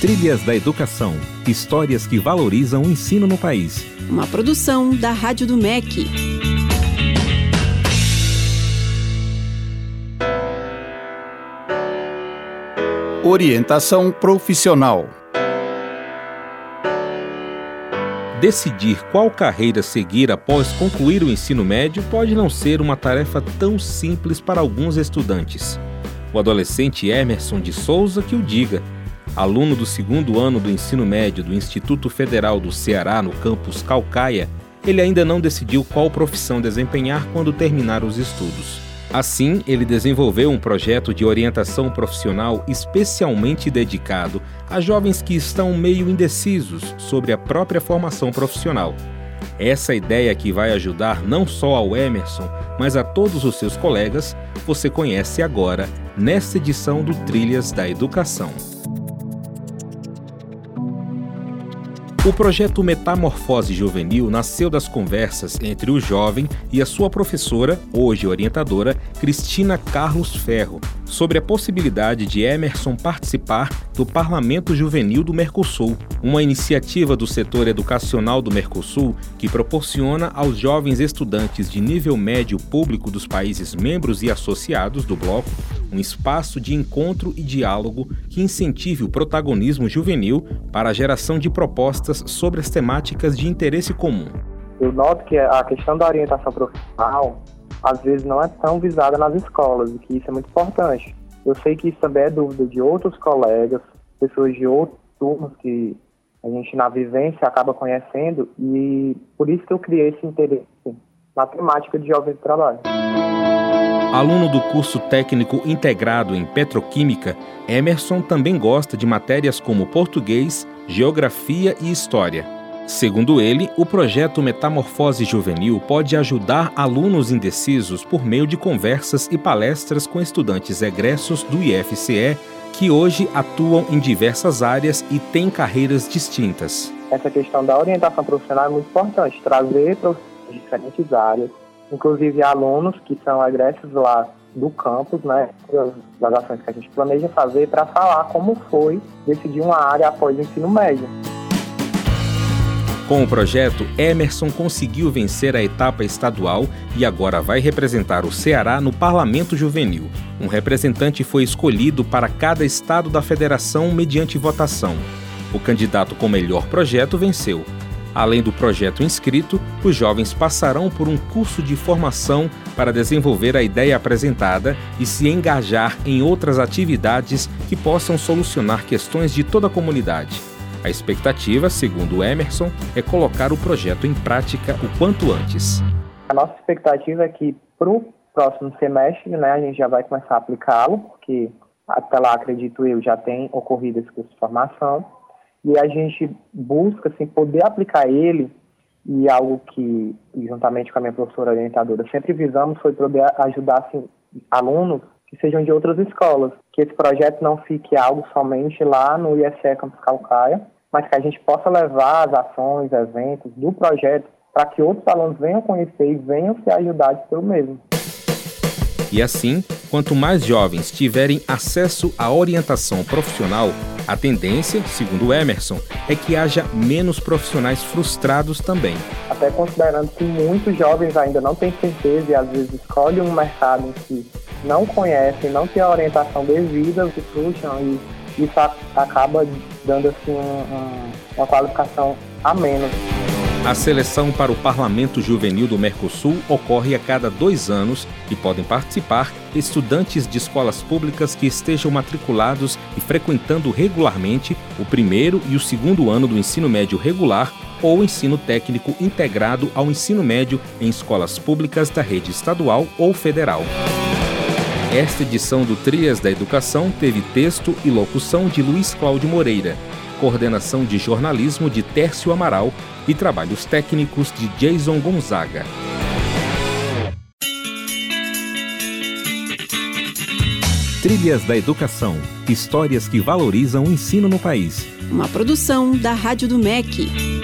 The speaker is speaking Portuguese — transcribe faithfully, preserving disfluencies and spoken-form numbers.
Trilhas da Educação, histórias que valorizam o ensino no país. Uma produção da Rádio do M E C. Orientação profissional. Decidir qual carreira seguir após concluir o ensino médio pode não ser uma tarefa tão simples para alguns estudantes. O adolescente Emerson de Souza que o diga. Aluno do segundo ano do ensino médio do Instituto Federal do Ceará, no campus Caucaia, ele ainda não decidiu qual profissão desempenhar quando terminar os estudos. Assim, ele desenvolveu um projeto de orientação profissional especialmente dedicado a jovens que estão meio indecisos sobre a própria formação profissional. Essa ideia que vai ajudar não só ao Emerson, mas a todos os seus colegas, você conhece agora nesta edição do Trilhas da Educação. O projeto Metamorfose Juvenil nasceu das conversas entre o jovem e a sua professora, hoje orientadora, Cristina Carlos Ferro, sobre a possibilidade de Emerson participar do Parlamento Juvenil do Mercosul, uma iniciativa do setor educacional do Mercosul que proporciona aos jovens estudantes de nível médio público dos países membros e associados do bloco um espaço de encontro e diálogo que incentive o protagonismo juvenil para a geração de propostas sobre as temáticas de interesse comum. Eu noto que a questão da orientação profissional às vezes não é tão visada nas escolas, e que isso é muito importante. Eu sei que isso também é dúvida de outros colegas, pessoas de outros turnos que a gente na vivência acaba conhecendo, e por isso que eu criei esse interesse na temática de jovens de trabalho. Aluno do curso técnico integrado em petroquímica, Emerson também gosta de matérias como português, geografia e história. Segundo ele, o projeto Metamorfose Juvenil pode ajudar alunos indecisos por meio de conversas e palestras com estudantes egressos do I F C E que hoje atuam em diversas áreas e têm carreiras distintas. Essa questão da orientação profissional é muito importante, trazer profissionais de diferentes áreas, inclusive alunos que são egressos lá do campus, né, das ações que a gente planeja fazer para falar como foi decidir uma área após o ensino médio. Com o projeto, Emerson conseguiu vencer a etapa estadual e agora vai representar o Ceará no Parlamento Juvenil. Um representante foi escolhido para cada estado da federação mediante votação. O candidato com melhor projeto venceu. Além do projeto inscrito, os jovens passarão por um curso de formação para desenvolver a ideia apresentada e se engajar em outras atividades que possam solucionar questões de toda a comunidade. A expectativa, segundo o Emerson, é colocar o projeto em prática o quanto antes. A nossa expectativa é que para o próximo semestre, né, a gente já vai começar a aplicá-lo, porque até lá, acredito eu, já tem ocorrido esse curso de formação. E a gente busca assim, poder aplicar ele, e algo que, juntamente com a minha professora orientadora, sempre visamos foi poder ajudar assim, alunos que sejam de outras escolas, que esse projeto não fique algo somente lá no I F C E Campus Caucaia, mas que a gente possa levar as ações, eventos do projeto para que outros alunos venham conhecer e venham ser ajudados pelo mesmo. E assim, quanto mais jovens tiverem acesso à orientação profissional, a tendência, segundo Emerson, é que haja menos profissionais frustrados também. Até considerando que muitos jovens ainda não têm certeza e às vezes escolhem um mercado em que não conhecem, não têm a orientação devida, se frustram, e isso acaba dando assim, um, um, uma qualificação a menos. A seleção para o Parlamento Juvenil do Mercosul ocorre a cada dois anos e podem participar estudantes de escolas públicas que estejam matriculados e frequentando regularmente o primeiro e o segundo ano do ensino médio regular ou ensino técnico integrado ao ensino médio em escolas públicas da rede estadual ou federal. Esta edição do Trilhas da Educação teve texto e locução de Luiz Cláudio Moreira, coordenação de jornalismo de Tércio Amaral e trabalhos técnicos de Jason Gonzaga. Trilhas da Educação, histórias que valorizam o ensino no país. Uma produção da Rádio do M E C.